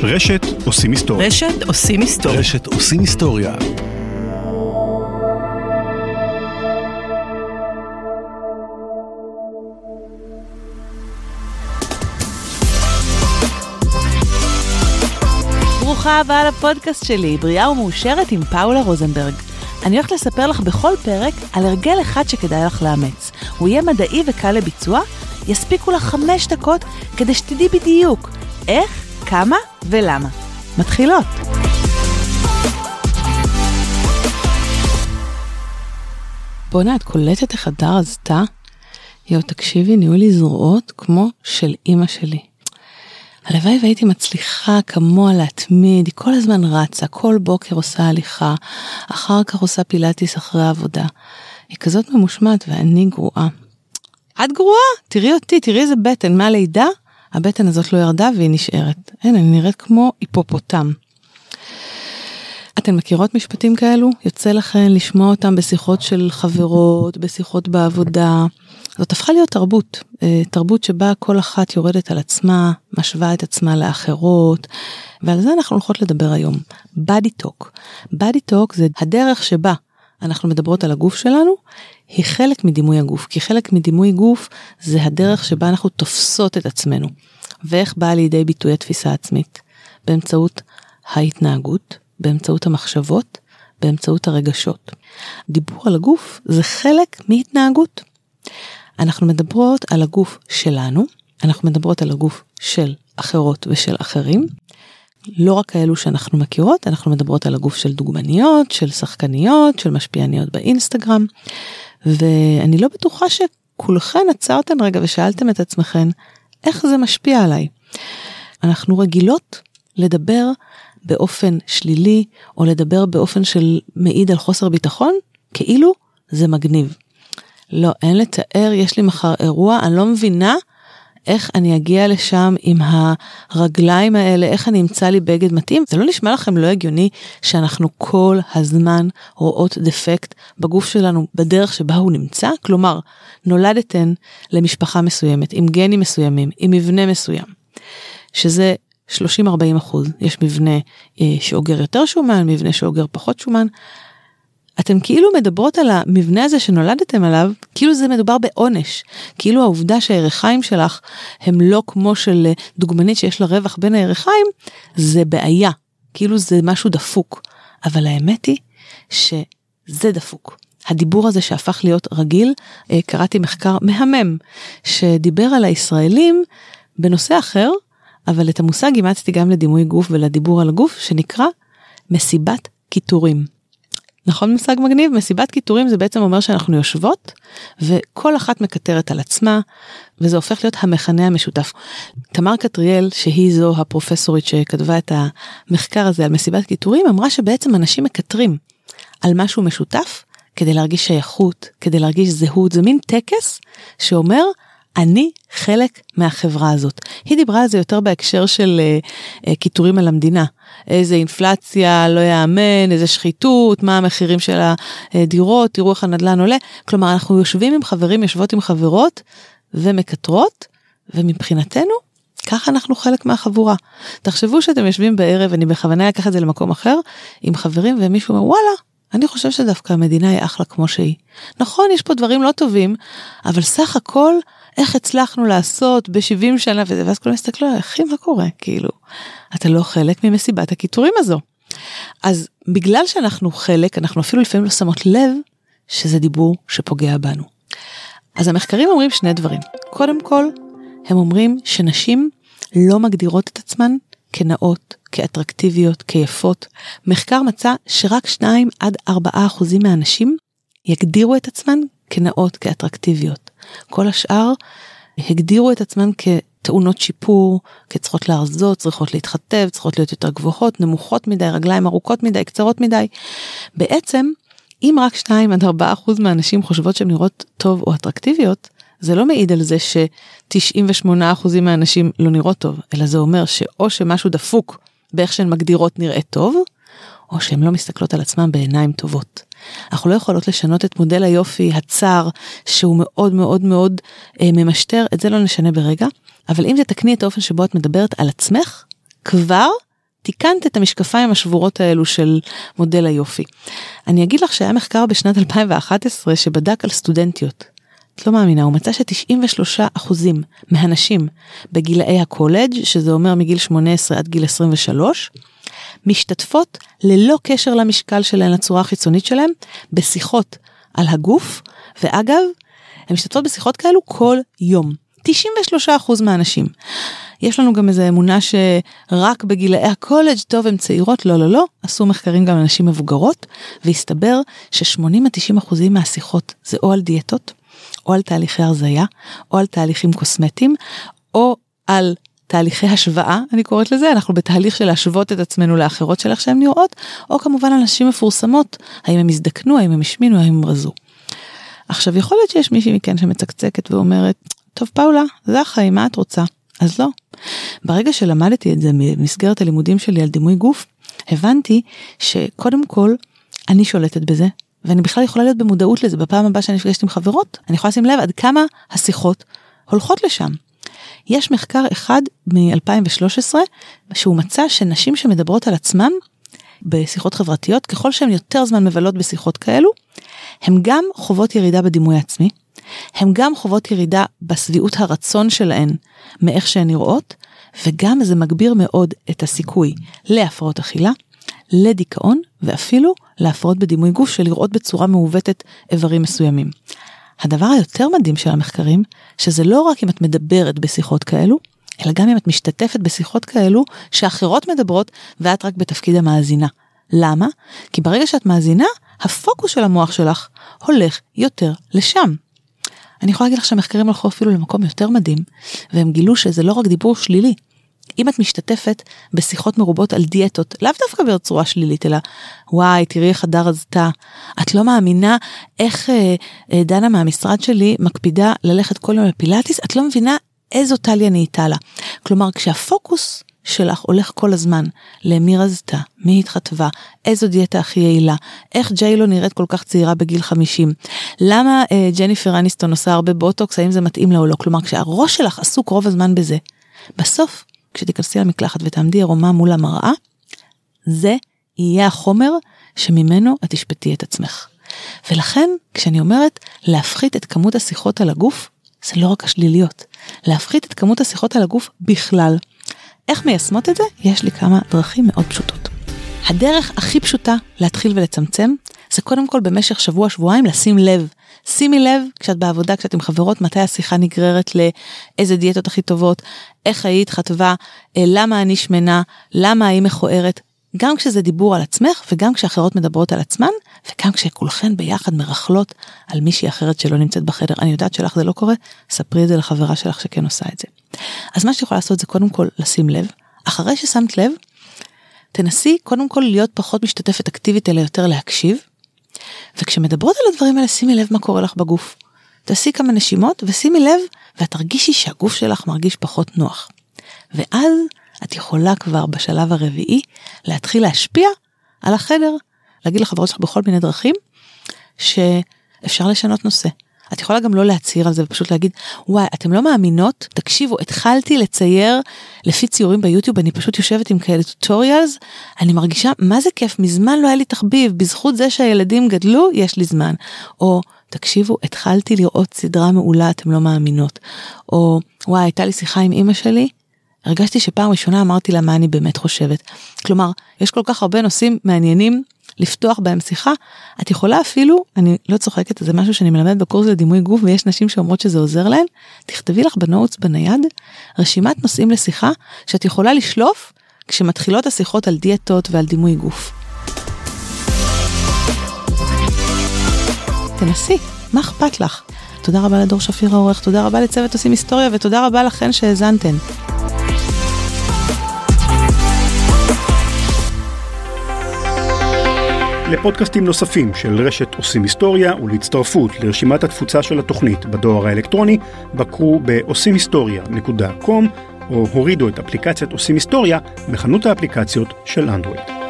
רשת עושים היסטוריה. רשת עושים היסטוריה. רשת עושים היסטוריה. ברוכה הבאה לפודקאסט שלי, בריאה ומאושרת עם פאולה רוזנברג. אני הולכת לספר לך בכל פרק על הרגל אחד שכדאי לך לאמץ. הוא יהיה מדעי וקל לביצוע, יספיקו לך 5 דקות כדי שתדעי בדיוק איך, כמה ולמה. מתחילות. בונה, את קולטת איך הדר עזתה? יו, תקשיבי, נהיו לי זרועות כמו של אמא שלי. הלוואי והייתי מצליחה כמוה להתמיד, היא כל הזמן רצה, כל בוקר עושה הליכה, אחר כך עושה פילאטיס אחרי העבודה. היא כזאת ממושמעת ואני גרועה. את גרועה? תראי אותי, תראי איזה בטן, מהלידה? הבטן הזאת לא ירדה והיא נשארת. אין, אני נראית כמו היפופוטם. אתן מכירות משפטים כאלו? יוצא לכן לשמוע אותם בשיחות של חברות, בשיחות בעבודה. זאת הפכה להיות תרבות. תרבות שבה כל אחת יורדת על עצמה, משווה את עצמה לאחרות, ועל זה אנחנו הולכות לדבר היום. Body Talk. Body Talk זה הדרך שבה אנחנו מדברות על הגוף שלנו, היא חלק מדימוי הגוף. כי חלק מדימוי גוף זה הדרך שבה אנחנו תופסות את עצמנו. ואיך באה לידי ביטוי התפיסה עצמית? באמצעות ההתנהגות, באמצעות המחשבות, באמצעות הרגשות. דיבור על הגוף זה חלק מהתנהגות. אנחנו מדברות על הגוף שלנו, אנחנו מדברות על הגוף של אחרות ושל אחרים, לא רק כאלו שאנחנו מכירות, אנחנו מדברות על הגוף של דוגמניות, של שחקניות, של משפיעניות באינסטגרם, ואני לא בטוחה שכולכן עצרתן רגע ושאלתם את עצמכן, איך זה משפיע עליי? אנחנו רגילות לדבר באופן שלילי, או לדבר באופן של מעיד על חוסר ביטחון, כאילו זה מגניב. לא, אין לתאר, יש לי מחר אירוע, אני לא מבינה איך אני אגיע לשם עם הרגליים האלה, איך אני אמצא לי בגד מתאים. זה לא נשמע לכם לא הגיוני שאנחנו כל הזמן רואות דפקט בגוף שלנו בדרך שבה הוא נמצא? כלומר, נולדתן למשפחה מסוימת, עם גנים מסוימים, עם מבנה מסוים, שזה 30-40%. יש מבנה שאוגר יותר שומן, מבנה שאוגר פחות שומן. אתם כאילו מדברות על המבנה הזה שנולדתם עליו, כאילו זה מדובר בעונש, כאילו העובדה שהירכיים שלך הם לא כמו של דוגמנית שיש לה רווח בין הירכיים, זה בעיה, כאילו זה משהו דפוק, אבל האמת היא שזה דפוק. הדיבור הזה שהפך להיות רגיל, קראתי מחקר מהמם, שדיבר על הישראלים בנושא אחר, אבל את המושג אימצתי גם לדימוי גוף ולדיבור על הגוף, שנקרא מסיבת קיטורים. נכון מושג מגניב? מסיבת קיטורים זה בעצם אומר שאנחנו יושבות, וכל אחת מקטרת על עצמה, וזה הופך להיות המכנה המשותף. תמר קטריאל, שהיא זו הפרופסורית שכתבה את המחקר הזה על מסיבת קיטורים, אמרה שבעצם אנשים מקטרים על משהו משותף, כדי להרגיש שייכות, כדי להרגיש זהות. זה מין טקס שאומר, אני חלק מהחברה הזאת. היא דיברה על זה יותר בהקשר של קיטורים על המדינה. איזה אינפלציה, לא יאמן, איזה שחיתות, מה המחירים של הדירות, תראו איך הנדלן עולה. כלומר, אנחנו יושבים עם חברים, יושבות עם חברות ומקטרות, ומבחינתנו, ככה אנחנו חלק מהחבורה. תחשבו שאתם יושבים בערב, אני בכוונה אקח את זה למקום אחר, עם חברים, ומישהו אומר, וואלה, אני חושב שדווקא המדינה היא אחלה כמו שהיא. נכון, יש פה דברים לא טובים, אבל סך הכל, איך הצלחנו לעשות ב-70 שנה, ואז כולם מסתכלו, אחי, מה קורה? כאילו, אתה לא חלק ממסיבת הקיטורים הזו. אז בגלל שאנחנו חלק, אנחנו אפילו לפעמים לא שמות לב, שזה דיבור שפוגע בנו. אז המחקרים אומרים 2 דברים. קודם כל, הם אומרים שנשים לא מגדירות את עצמן כנאות, כאטרקטיביות, כיפות. מחקר מצא שרק 2-4% מהנשים יגדירו את עצמן כנאות, כאטרקטיביות. כל השאר הגדירו את עצמן כטעונות שיפור, כצריכות להרזות, צריכות להתחתב, צריכות להיות יותר גבוהות, נמוכות מדי, רגליים ארוכות מדי, קצרות מדי. בעצם, אם רק 2-4% מהנשים חושבות שהן נראות טוב או אטרקטיביות, זה לא מעיד על זה ש98% מהנשים לא נראות טוב, אלא זה אומר שאו שמשהו דפוק באיך שהן מגדירות נראה טוב, או שהן לא מסתכלות על עצמן בעיניים טובות. אנחנו לא יכולות לשנות את מודל היופי הצר, שהוא מאוד מאוד מאוד ממשטר, את זה לא נשנה ברגע, אבל אם זה תקני את האופן שבו את מדברת על עצמך, כבר תיקנת את המשקפיים השבורות האלו של מודל היופי. אני אגיד לך שהיה מחקר בשנת 2011 שבדק על סטודנטיות. את לא מאמינה, הוא מצא ש93% מהנשים בגילאי הקולג', שזה אומר מגיל 18 עד גיל 23, משתתפות ללא קשר למשקל שלהן, לצורה החיצונית שלהן, בשיחות על הגוף, ואגב, הן משתתפות בשיחות כאלו כל יום. 93% מהאנשים. יש לנו גם איזו אמונה שרק בגילאי הקולג' טוב הן צעירות, לא, עשו מחקרים גם לנשים מבוגרות, והסתבר ש80-90% מהשיחות זה או על דיאטות, או על תהליכי הרזיה, או על תהליכים קוסמטיים, או על תהליכי השוואה, אני קוראת לזה, אנחנו בתהליך של להשוות את עצמנו לאחרות של איך שהן נראות, או כמובן אנשים מפורסמות, האם הם הזדקנו, האם הם השמינו, האם הם רזו. עכשיו, יכול להיות שיש מישהי מכן שמצקצקת ואומרת, טוב פאולה, זה החיים, מה את רוצה? אז לא. ברגע שלמדתי את זה במסגרת הלימודים שלי על דימוי גוף, הבנתי שקודם כל אני שולטת בזה, ואני בכלל יכולה להיות במודעות לזה. בפעם הבאה שאני נפגשת עם חברות, אני יכולה לשים לב עד כמה השיחות הולכות לשם. יש מחקר אחד מ-2013, שהוא מצא שנשים שמדברות על עצמם בשיחות חברתיות, ככל שהן יותר זמן מבלות בשיחות כאלו, הן גם חוות ירידה בדימוי עצמי, הן גם חוות ירידה בסביעות הרצון שלהן מאיך שהן נראות, וגם זה מגביר מאוד את הסיכוי להפרעות אכילה, לדיכאון, ואפילו להפרעות בדימוי גוף של לראות בצורה מעוותת איברים מסוימים. הדבר היותר מדהים של המחקרים, שזה לא רק אם את מדברת בשיחות כאלו, אלא גם אם את משתתפת בשיחות כאלו שאחרות מדברות ואת רק בתפקיד המאזינה. למה? כי ברגע שאת מאזינה, הפוקוס של המוח שלך הולך יותר לשם. אני יכולה להגיד לך שהמחקרים הלכו אפילו למקום יותר מדהים, והם גילו שזה לא רק דיבור שלילי. אם את משתתפת בשיחות מרובות על דיאטות, לאו דווקא בצורה שלילית, אלא וואי, תראי איך הדר רזתה, את לא מאמינה איך דנה מהמשרד שלי מקפידה ללכת כל יום לפילאטיס, את לא מבינה איזו טליה נהייתה לה. כלומר, כשהפוקוס שלך הולך כל הזמן למי רזתה, מי התחתבה, איזו דיאטה הכי יעילה, איך ג'יילו נראית כל כך צעירה בגיל 50, למה ג'ניפר אניסטון עושה הרבה בוטוקס, האם זה מתאים לה או לא, כלומר כשהראש שלך עסוק רוב הזמן בזה, בסוף כשתיכנסי למקלחת ותעמדי עירומה מול המראה, זה יהיה החומר שממנו את תשפטי את עצמך. ולכן כשאני אומרת להפחית את כמות השיחות על הגוף, זה לא רק השליליות, להפחית את כמות השיחות על הגוף בכלל. איך מיישמות את זה? יש לי כמה דרכים מאוד פשוטות. הדרך הכי פשוטה להתחיל ולצמצם, זה קודם כל במשך שבוע-שבועיים לשים לב. שימי לב, כשאת בעבודה, כשאת עם חברות, מתי השיחה נגררת לאיזה דיאטות הכי טובות, איך היית חטבה, למה אני שמנה, למה היא מכוערת, גם כשזה דיבור על עצמך, וגם כשאחרות מדברות על עצמן, וגם כשכולכן ביחד מרחלות על מישהי אחרת שלא נמצאת בחדר. אני יודעת שלך זה לא קורה, ספרי את זה לחברה שלך שכן עושה את זה. אז מה שיכולה לעשות זה קודם כל לשים לב, אחרי ששמת לב, תנסי קודם כל להיות פחות משתתפת אקטיבית, אלא יותר להקשיב, וכשמדברות על הדברים האלה, שימי לב מה קורה לך בגוף. תעשי כמה נשימות, ושימי לב, ואת תרגישי שהגוף שלך מרגיש פחות נוח. ואז את יכולה כבר בשלב הרביעי, להתחיל להשפיע על החדר, להגיד לחברות שלך בכל מיני דרכים, שאפשר לשנות נושא. את יכולה גם לא להצהיר על זה, ופשוט להגיד, וואי, אתם לא מאמינות, תקשיבו, התחלתי לצייר לפי ציורים ביוטיוב, אני פשוט יושבת עם כאלה טוטוריאלס, אני מרגישה, מה זה כיף, מזמן לא היה לי תחביב, בזכות זה שהילדים גדלו, יש לי זמן. או, תקשיבו, התחלתי לראות סדרה מעולה, אתם לא מאמינות. או, וואי, הייתה לי שיחה עם אמא שלי, הרגשתי שפעם ראשונה אמרתי לה מה אני באמת חושבת. כלומר, יש כל כך הרבה נושאים מעניינים, לפתוח בהם שיחה, את יכולה אפילו, אני לא צוחקת, זה משהו שאני מלמד בקורס לדימוי גוף, ויש נשים שאומרות שזה עוזר להן, תכתבי לך בנוטס בנייד, רשימת נושאים לשיחה, שאת יכולה לשלוף, כשמתחילות השיחות על דיאטות ועל דימוי גוף. תנסי, מה אכפת לך? תודה רבה לדור שפיר העורך, תודה רבה לצוות עושים היסטוריה, ותודה רבה לכן שהאזנתן. לפודקאסטים נוספים של רשת עושים היסטוריה ולהצטרפות לרשימת התפוצה של התוכנית בדואר האלקטרוני, בקרו ב-עושימhistoria.com או הורידו את אפליקציית עושים היסטוריה בחנות האפליקציות של אנדרואיד.